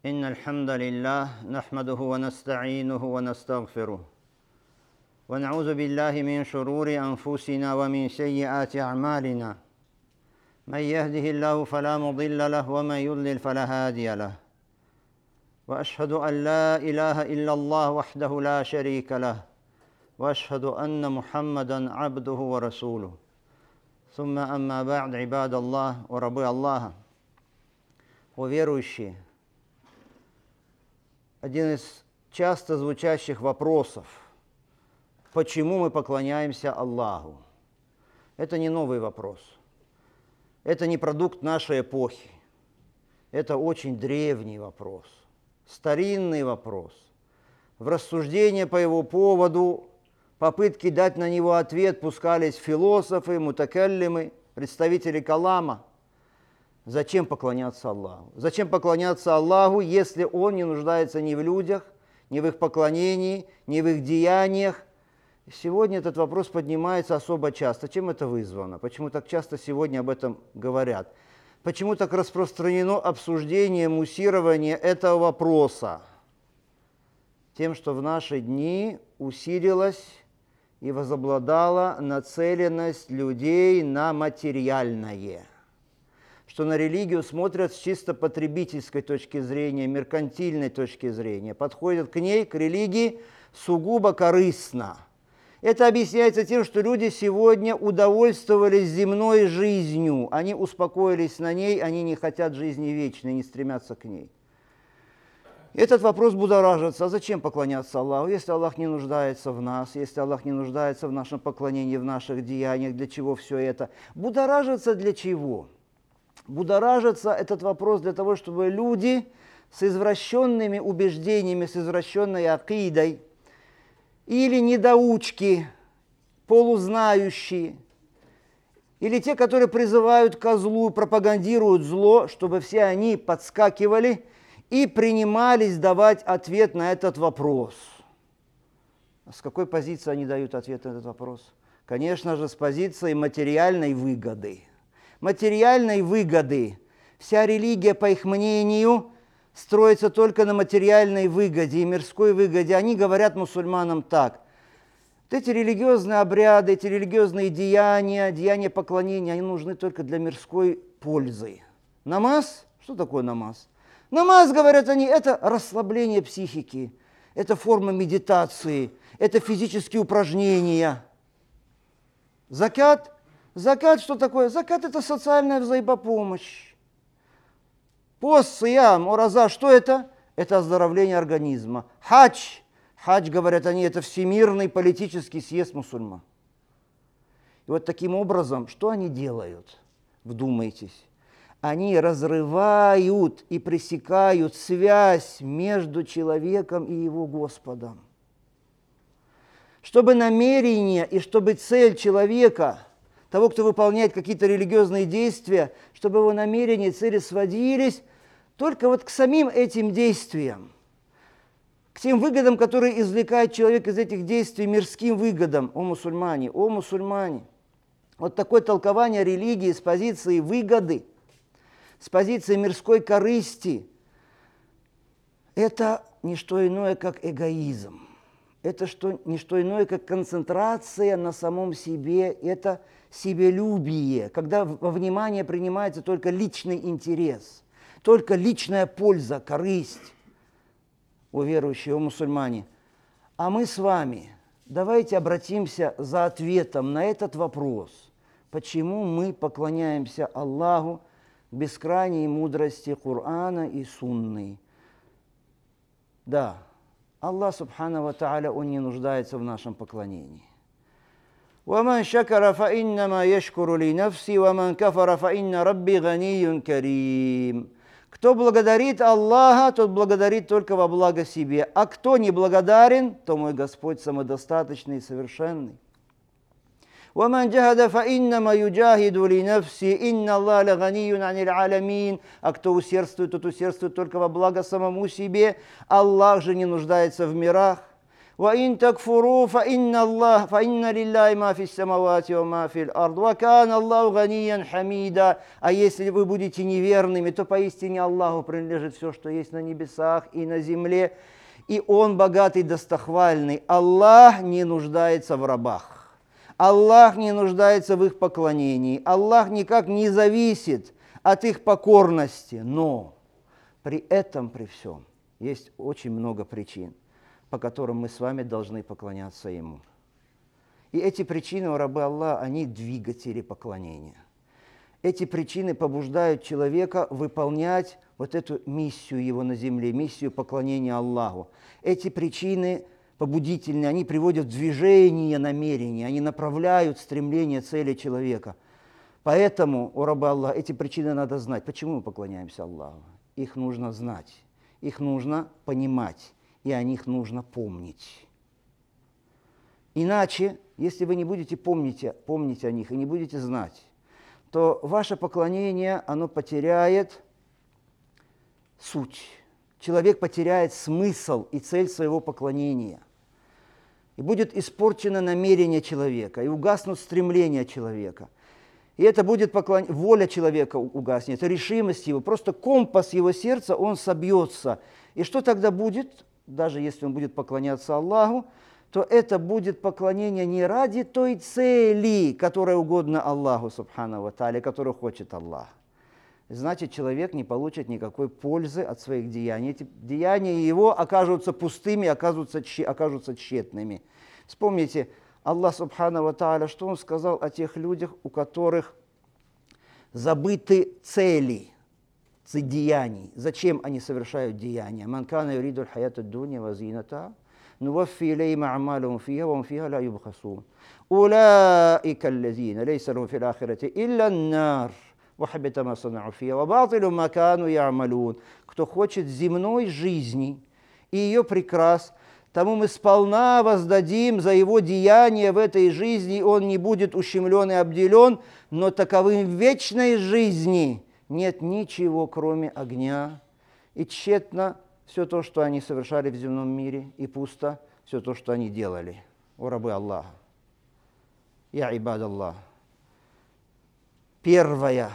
إن الحمد لله نحمده ونستعينه ونستغفره ونعوذ بالله من شرور أنفسنا ومن سيئات أعمالنا من يهده الله فلا مضل له ومن يضلل فلا هادي له وأشهد أن لا إله إلا الله وحده لا شريك له وأشهد أن محمدا عبده ورسوله ثم أما بعد عباد الله وربي الله. О верующие, один из часто звучащих вопросов, почему мы поклоняемся Аллаху? Это не новый вопрос. Это не продукт нашей эпохи. Это очень древний вопрос, старинный вопрос. В рассуждения по его поводу, попытки дать на него ответ пускались философы, мутакаллимы, представители калама. Зачем поклоняться Аллаху? Зачем поклоняться Аллаху, если Он не нуждается ни в людях, ни в их поклонении, ни в их деяниях? Сегодня этот вопрос поднимается особо часто. Чем это вызвано? Почему так часто сегодня об этом говорят? Почему так распространено обсуждение, муссирование этого вопроса? Тем, что в наши дни усилилась и возобладала нацеленность людей на материальное. Что на религию смотрят с чисто потребительской точки зрения, меркантильной точки зрения, подходят к ней, к религии, сугубо корыстно. Это объясняется тем, что люди сегодня удовольствовались земной жизнью, они успокоились на ней, они не хотят жизни вечной, не стремятся к ней. Этот вопрос будоражится. А зачем поклоняться Аллаху, если Аллах не нуждается в нас, если Аллах не нуждается в нашем поклонении, в наших деяниях, для чего все это? Будоражится для чего? Будоражится этот вопрос для того, чтобы люди с извращенными убеждениями, с извращенной акидой, или недоучки, полузнающие, или те, которые призывают ко злу, пропагандируют зло, чтобы все они подскакивали и принимались давать ответ на этот вопрос. А с какой позиции они дают ответ на этот вопрос? Конечно же, с позиции материальной выгоды. Материальной выгоды. Вся религия, по их мнению, строится только на материальной выгоде и мирской выгоде. Они говорят мусульманам так: эти религиозные обряды, эти религиозные деяния, деяния поклонения, они нужны только для мирской пользы. Намаз? Что такое намаз? Намаз, говорят они, это расслабление психики, это форма медитации, это физические упражнения. Закат? Закат что такое? Закат – это социальная взаимопомощь. Пост, сиям, ураза, что это? Это оздоровление организма. Хадж, говорят они, это всемирный политический съезд мусульман. И вот таким образом, что они делают? Вдумайтесь. Они разрывают и пресекают связь между человеком и его Господом. Чтобы намерение и чтобы цель человека, того, кто выполняет какие-то религиозные действия, чтобы его намерения и цели сводились только вот к самим этим действиям, к тем выгодам, которые извлекает человек из этих действий, мирским выгодам. О мусульмане! Вот такое толкование религии с позиции выгоды, с позиции мирской корысти, это не что иное, как эгоизм. Это не что иное, как концентрация на самом себе, это себелюбие, когда во внимание принимается только личный интерес, только личная польза, корысть. О верующие, о мусульмане. А мы с вами давайте обратимся за ответом на этот вопрос. Почему мы поклоняемся Аллаху к бескрайней мудрости Корана и Сунны? Да, Аллах Субхану ва Тааля, Он не нуждается в нашем поклонении. وَمَنْ شَكَرَ فَإِنَّمَا يَشْكُرُ لِنَفْسِهِ وَمَنْ كَفَرَ فَإِنَّ رَبِّي غَنِيٌّ كَرِيمٌ. Кто благодарит Аллаха, тот благодарит только во благо себе. А кто не благодарен, то мой Господь самодостаточный и совершенный. وَمَنْ جَهَدَ فَإِنَّمَا يُجَاهِدُ لِنَفْسِهِ إِنَّ اللَّهَ لَغَنِيٌّ عَنِ الْعَالَمِينَ. А кто усердствует, тот усердствует только во благо самому себе. Аллах же не нуждается в мирах. وَإِن تَكْفُرُوا فَإِنَّ لِلَّهِ مَا فِي السَّمَاوَاتِ وَمَا فِي الْأَرْضِ وَكَانَ اللَّهُ غَنِيًّا حَمِيدًا. А если вы будете неверными, то поистине Аллаху принадлежит все, что есть на небесах и на земле, и Он богатый, достохвальный. Аллах не нуждается в рабах. Аллах не нуждается в их поклонении. Аллах никак не зависит от их покорности. Но при этом, при всем, есть очень много причин, по которым мы с вами должны поклоняться Ему. И эти причины у раба Аллаха, они двигатели поклонения. Эти причины побуждают человека выполнять вот эту миссию его на земле, миссию поклонения Аллаху. Эти причины побудительные, они приводят в движение намерения, они направляют стремление цели человека. Поэтому у раба Аллаха эти причины надо знать. Почему мы поклоняемся Аллаху? Их нужно знать, их нужно понимать. И о них нужно помнить. Иначе, если вы не будете помнить о них и не будете знать, то ваше поклонение, оно потеряет суть. Человек потеряет смысл и цель своего поклонения. И будет испорчено намерение человека, и угаснут стремления человека. И это будет воля человека угаснет, решимость его, просто компас его сердца, он собьется. И что тогда будет? Даже если он будет поклоняться Аллаху, то это будет поклонение не ради той цели, которая угодна Аллаху, субхану ва тааля, которую хочет Аллах. Значит, человек не получит никакой пользы от своих деяний. Эти деяния его окажутся пустыми, окажутся тщетными. Вспомните, Аллах, субхану ва тааля, что Он сказал о тех людях, у которых забыты цели деяний. Зачем они совершают деяния? «Ман кана юриду аль-хаята ад-дунья ва зинатаха, нуваффи илейхим а'малахум фиха ва хум фиха ла юбхасун. Улаика аллазина лейса лахум фил ахирати илля ан-нар, ва хабита ма санау фиха, ва батилу ма кану я'малун». Кто хочет земной жизни и ее прекрас, тому мы сполна воздадим за его деяния в этой жизни, он не будет ущемлен и обделен, но таковым в вечной жизни нет ничего, кроме огня, и тщетно все то, что они совершали в земном мире, и пусто все то, что они делали. О рабы Аллаха! Я ибад Аллах. Первая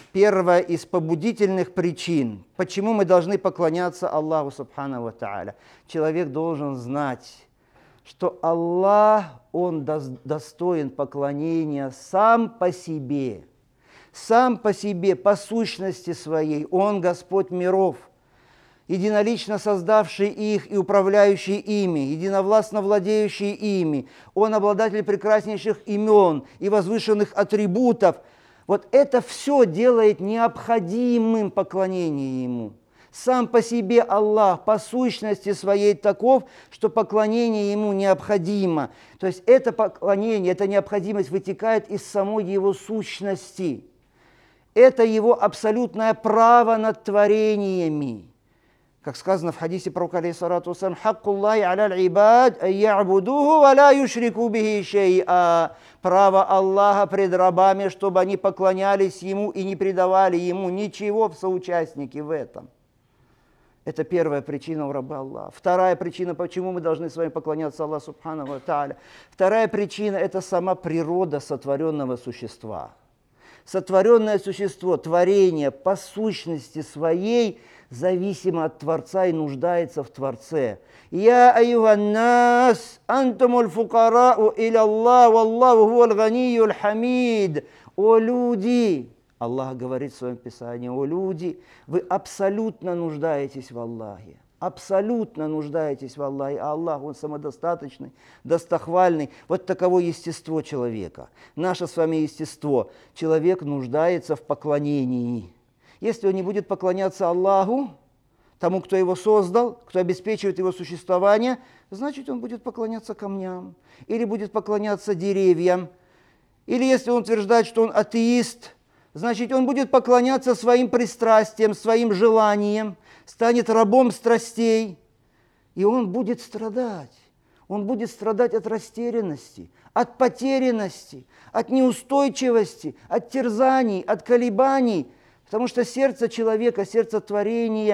из побудительных причин, почему мы должны поклоняться Аллаху субхану ва тааля. Человек должен знать, что Аллах, Он достоин поклонения сам по себе. Сам по себе, по сущности своей, Он Господь миров, единолично создавший их и управляющий ими, единовластно владеющий ими. Он обладатель прекраснейших имен и возвышенных атрибутов. Вот это все делает необходимым поклонение Ему. Сам по себе Аллах, по сущности своей таков, что поклонение Ему необходимо. То есть это поклонение, эта необходимость вытекает из самой Его сущности. Это Его абсолютное право над творениями. Как сказано в хадисе пророка алейхиссалату вассалям: «Хаккуллахи аля аль-ибад ан я'будуху ва ла юшрику бихи шей'a». Право Аллаха пред рабами, чтобы они поклонялись Ему и не предавали Ему ничего в соучастники в этом. Это первая причина у раба Аллаха. Вторая причина, почему мы должны с вами поклоняться Аллаху субхану ва тааля. Вторая причина – это сама природа сотворенного существа. Сотворенное существо, творение по сущности своей зависимо от Творца и нуждается в Творце. «Я аюханнас, антумуль фукарау иля Аллах, валлаху хуаль ганиюль хамид». О люди! Аллах говорит в своем Писании: о люди, вы абсолютно нуждаетесь в Аллахе. Абсолютно нуждаетесь в Аллахе, а Аллах, Он самодостаточный, достохвальный. Вот таково естество человека. Наше с вами естество. Человек нуждается в поклонении. Если он не будет поклоняться Аллаху, тому, кто его создал, кто обеспечивает его существование, значит, он будет поклоняться камням, или будет поклоняться деревьям. Или если он утверждает, что он атеист, значит, он будет поклоняться своим пристрастиям, своим желаниям, станет рабом страстей, и он будет страдать. Он будет страдать от растерянности, от потерянности, от неустойчивости, от терзаний, от колебаний, потому что сердце человека, сердце творения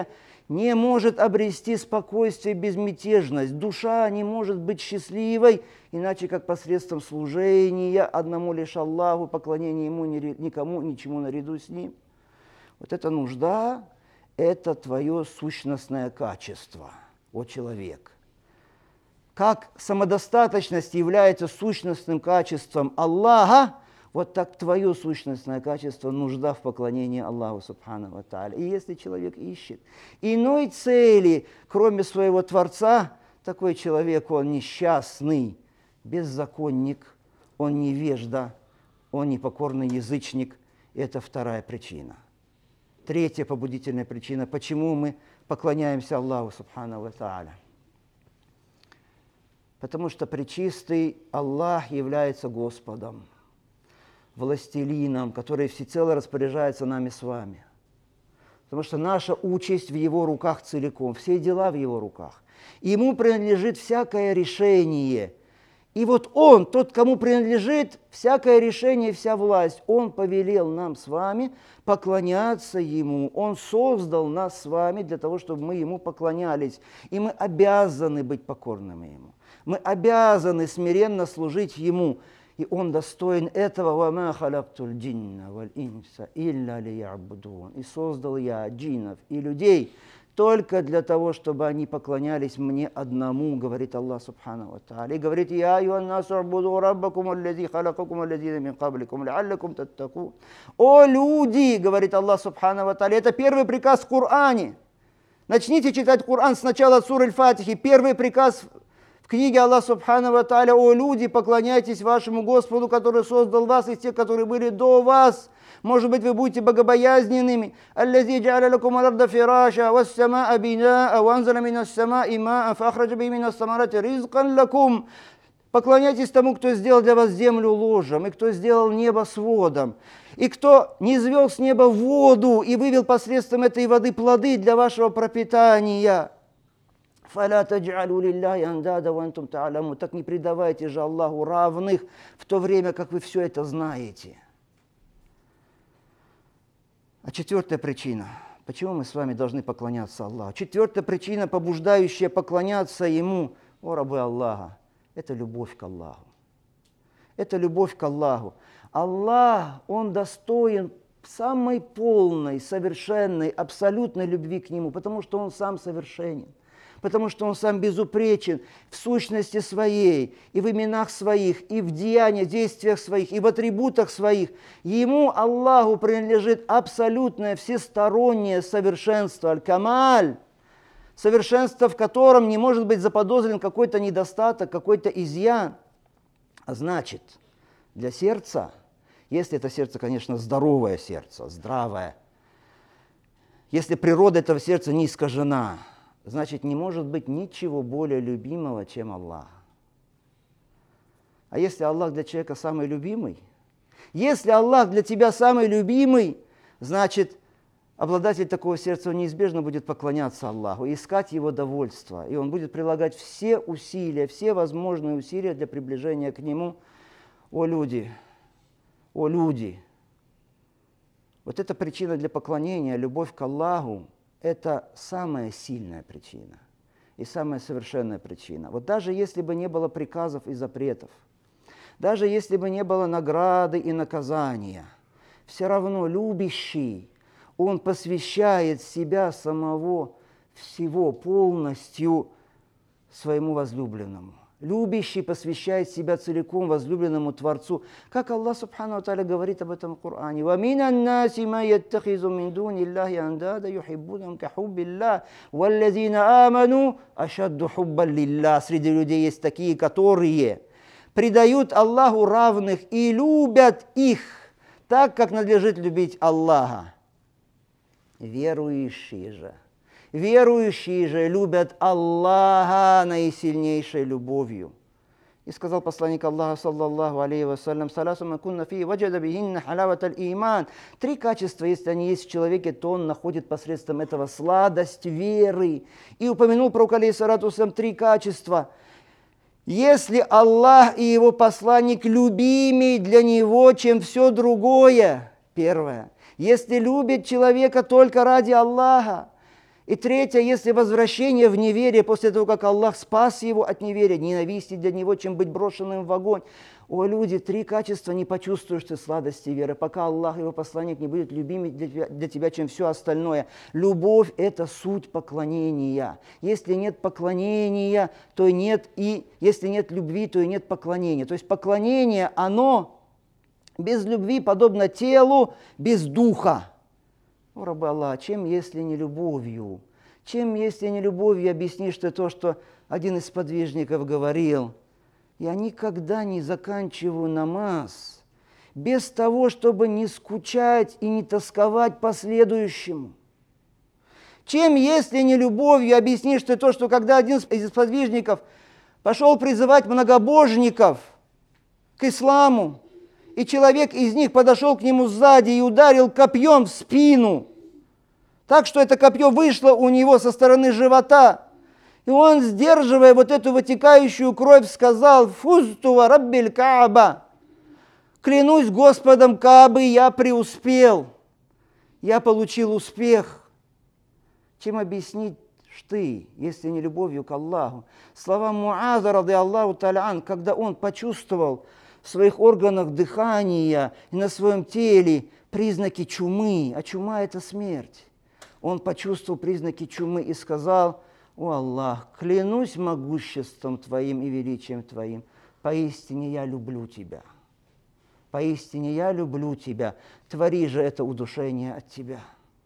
не может обрести спокойствие, безмятежность. Душа не может быть счастливой, иначе как посредством служения одному лишь Аллаху, поклонения Ему, никому, ничему наряду с Ним. Вот эта нужда – это твое сущностное качество, о человек. Как самодостаточность является сущностным качеством Аллаха, вот так твое сущностное качество – нужда в поклонении Аллаху Субхану ва Тааля. И если человек ищет иной цели, кроме своего Творца, такой человек, он несчастный, беззаконник, он невежда, он непокорный язычник. Это вторая причина. Третья побудительная причина, почему мы поклоняемся Аллаху Субхану ва Тааля. Потому что пречистый Аллах является Господом, властелином, который всецело распоряжается нами с вами. Потому что наша участь в Его руках целиком, все дела в Его руках. Ему принадлежит всякое решение. И вот Он, тот, кому принадлежит всякое решение, вся власть, Он повелел нам с вами поклоняться Ему. Он создал нас с вами для того, чтобы мы Ему поклонялись. И мы обязаны быть покорными Ему. Мы обязаны смиренно служить Ему. И Он достоин этого. «Вама халактуль джинна валь инса илля лиябудун». И создал я джиннов и людей только для того, чтобы они поклонялись мне одному, говорит Аллах Субхану ва Тааля. И говорит: «Я аюаннасу абуду раббакум аллази халакакум аллазина мин кабликум лааллакум таттакун». О люди, говорит Аллах Субхану ва Тааля, это первый приказ в Коране. Начните читать Коран сначала от суры Аль-Фатихи. Первый приказ в книге Аллах Субхану ва Тааля: «О люди, поклоняйтесь вашему Господу, который создал вас из тех, которые были до вас». Может быть, вы будете богобоязненными. «Аллази джа'аля лакум аль-арда фираша, вас-сама'a бина'a, ва анзаля минас-сама'i ма'ан, фа ахраджа биhi минас-самарати ризкан лакум». Поклоняйтесь тому, кто сделал для вас землю ложем, и кто сделал небо сводом, и кто низвел с неба воду и вывел посредством этой воды плоды для вашего пропитания. «Фаля тадж'алу лилляхи андада ва антум та'ламун». Так не предавайте же Аллаху равных, в то время как вы все это знаете. А четвертая причина, почему мы с вами должны поклоняться Аллаху. Четвертая причина, побуждающая поклоняться Ему, о рабы Аллаха, это любовь к Аллаху. Это любовь к Аллаху. Аллах, Он достоин самой полной, совершенной, абсолютной любви к Нему, потому что Он сам совершенен. Потому что Он сам безупречен в сущности Своей, и в именах Своих, и в деяниях, действиях Своих, и в атрибутах Своих. Ему, Аллаху, принадлежит абсолютное всестороннее совершенство, аль-камаль, совершенство, в котором не может быть заподозрен какой-то недостаток, какой-то изъян. А значит, для сердца, если это сердце, конечно, здоровое сердце, здравое, если природа этого сердца не искажена, значит, не может быть ничего более любимого, чем Аллах. А если Аллах для человека самый любимый, если Аллах для тебя самый любимый, значит, обладатель такого сердца неизбежно будет поклоняться Аллаху, искать Его довольства, и он будет прилагать все усилия, все возможные усилия для приближения к Нему. О люди! О люди! Вот эта причина для поклонения, любовь к Аллаху, это самая сильная причина и самая совершенная причина. Вот даже если бы не было приказов и запретов, даже если бы не было награды и наказания, все равно любящий, он посвящает себя самого, всего полностью своему возлюбленному. Любящий посвящает себя целиком возлюбленному Творцу. Как Аллах Субхану ва Тааля говорит об этом в Коране. وَمِنَ النَّاسِ مَن يَتَّخِذُ مِن دُونِ اللَّهِ أَندَادًا يُحِبُّونَهُمْ كَحُبِّ اللَّهِ وَالَّذِينَ آمَنُوا أَشَدُّ حُبًّا لِلَّهِ. Среди людей есть такие, которые предают Аллаху равных и любят их так, как надлежит любить Аллаха. Верующие же любят Аллаха наисильнейшей любовью. И сказал посланник Аллаха, саллаллаху алейхи вассалям: «Саласу ман кунна фии ваджада бихинна халават аль-иман». Три качества, если они есть в человеке, то он находит посредством этого сладость веры. И упомянул пророк алейхиссалату вассалям три качества. Если Аллах и Его посланник любимей для него, чем все другое, первое. Если любит человека только ради Аллаха, И третье, если возвращение в неверие после того, как Аллах спас его от неверия, ненавистнее для него, чем быть брошенным в огонь. О, люди, 3 качества не почувствуешь ты сладости веры, пока Аллах и его посланник не будет любимее для тебя, чем все остальное. Любовь – это суть поклонения. Если нет поклонения, то нет и если нет любви, то и нет поклонения. То есть поклонение, оно без любви подобно телу без духа. О, рабы Аллах, чем если не любовью? Чем если не любовью объяснишь ты то, что один из подвижников говорил? Я никогда не заканчиваю намаз без того, чтобы не скучать и не тосковать по следующему. Чем если не любовью объяснишь ты то, что когда один из подвижников пошел призывать многобожников к исламу, и человек из них подошел к нему сзади и ударил копьем в спину, так что это копье вышло у него со стороны живота. И он, сдерживая вот эту вытекающую кровь, сказал: «Фузту ва раббиль Кааба». Клянусь Господом Каабы, я преуспел, я получил успех. Чем объяснить ты, если не любовью к Аллаху? Слова Муаза, ради Аллаху та'аля, когда он почувствовал в своих органах дыхания и на своем теле признаки чумы, а чума – это смерть. Он почувствовал признаки чумы и сказал: «О Аллах, клянусь могуществом Твоим и величием Твоим, поистине я люблю Тебя. Поистине я люблю Тебя, твори же это удушение от Тебя».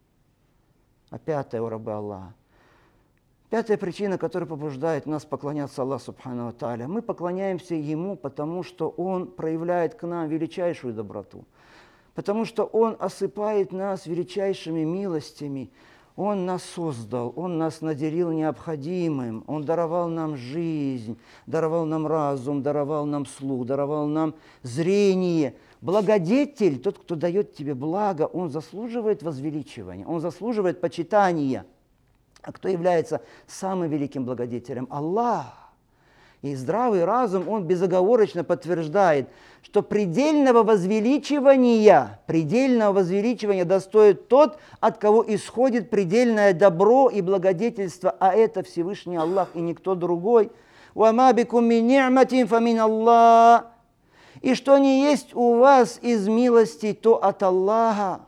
А пятое, о рабы Аллаха. Пятая причина, которая побуждает нас поклоняться Аллаху Субхану ва Тааля. Мы поклоняемся Ему, потому что Он проявляет к нам величайшую доброту, потому что Он осыпает нас величайшими милостями. Он нас создал, Он нас наделил необходимым, Он даровал нам жизнь, даровал нам разум, даровал нам слух, даровал нам зрение. Благодетель, тот, кто дает тебе благо, он заслуживает возвеличивания, он заслуживает почитания. А кто является самым великим благодетелем? Аллах. И здравый разум, он безоговорочно подтверждает, что предельного возвеличивания достоит тот, от кого исходит предельное добро и благодетельство, а это Всевышний Аллах и никто другой. «Вама бикум мин ни'матин фа мин Аллах». И что не есть у вас из милости, то от Аллаха.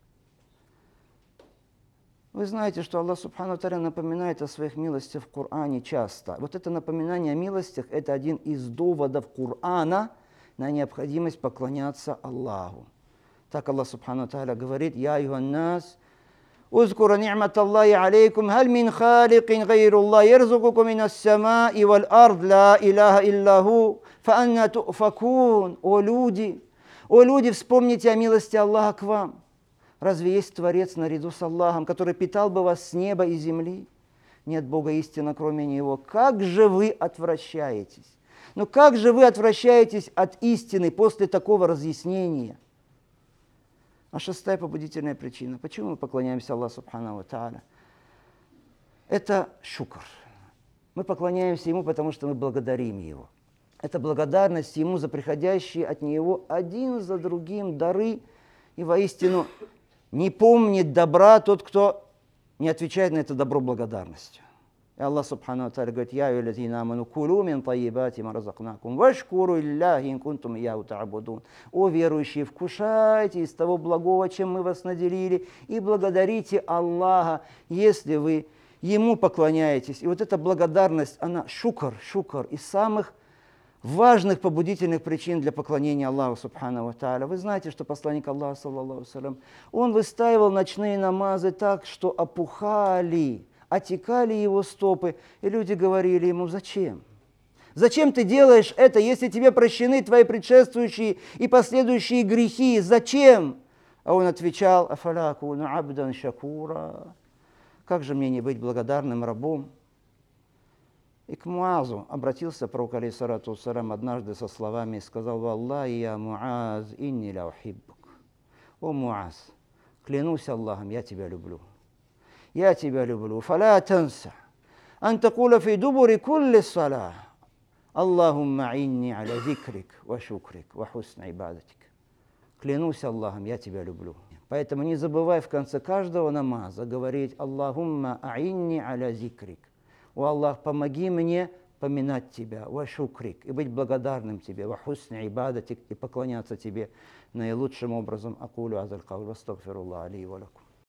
Вы знаете, что Аллах Субхану ва Тааля напоминает о своих милостях в Коране часто. Вот это напоминание о милостях – это один из доводов Корана на необходимость поклоняться Аллаху. Так Аллах Субхану ва Тааля говорит: «Я юханнас, узкура ни'мат Аллахи алейкум, халь мин халикин гайруллах, ярзукукум минас самаи валь ард, ла илляха иллаху, фа анна ту'факун». О люди, вспомните о милости Аллаха к вам. Разве есть Творец наряду с Аллахом, который питал бы вас с неба и земли? Нет Бога истинно, кроме Него. Как же вы отвращаетесь? Но как же вы отвращаетесь от истины после такого разъяснения? А шестая побудительная причина. Почему мы поклоняемся Аллаху Субхану ва Тааля? Это шукр. Мы поклоняемся Ему, потому что мы благодарим Его. Это благодарность Ему за приходящие от Него один за другим дары. И воистину не помнит добра тот, кто не отвечает на это добро благодарностью. И Аллах Субхану ва Тааля говорит: «Я юллазина аману кулу мин тайибати ма разакнакум вашкуру илляхи ин кунтум ияху та'будун». О верующие, вкушайте из того благого, чем мы вас наделили, и благодарите Аллаха, если вы Ему поклоняетесь. И вот эта благодарность, она шукр, из самых важных побудительных причин для поклонения Аллаху Субхану ва Тааля. Вы знаете, что посланник Аллаха, саллаллаху алейхи ва саллям, он выстаивал ночные намазы так, что опухали, отекали его стопы, и люди говорили ему: «Зачем? Зачем ты делаешь это, если тебе прощены твои предшествующие и последующие грехи? Зачем?» А он отвечал: «Афаля акуну абдан шакура». Как же мне не быть благодарным рабом? И к Муазу обратился пророк, алейхиссалату вассалям, однажды со словами и сказал: «Валлахи я Муаз, инни ля ухиббук». О Муаз, клянусь Аллахом, я тебя люблю. Я тебя люблю. Фаля танса ан такула фи дубури кулли салах: Аллахумма инни аля зикрик ва шукрик ва хусна ибадатик. Клянусь Аллахом, я тебя люблю. Поэтому не забывай в конце каждого намаза говорить «Аллахумма а'инни аля зикрик». «О Аллах, помоги мне поминать Тебя, ва шукрик, и быть благодарным Тебе, ва хусни ибадатик, и поклоняться Тебе наилучшим образом. Акулю азаль кавл, вастагфируллах али ва лакум».